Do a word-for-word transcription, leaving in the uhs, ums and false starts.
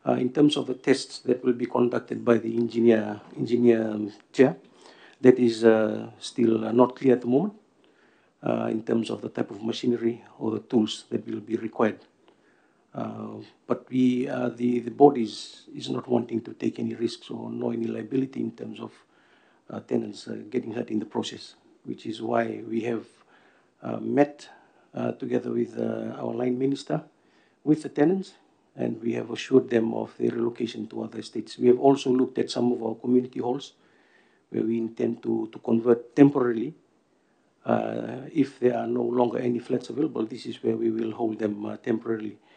Uh, in terms of the tests that will be conducted by the engineer, engineer um, chair, that is uh, still uh, not clear at the moment uh, in terms of the type of machinery or the tools that will be required. Uh, but we, uh, the, the board is, is not wanting to take any risks or no any liability in terms of uh, tenants uh, getting hurt in the process, which is why we have uh, met uh, together with uh, our line minister with the tenants, and we have assured them of their relocation to other estates. We have also looked at some of our community halls where we intend to, to convert temporarily. Uh, if there are no longer any flats available, this is where we will hold them uh, temporarily.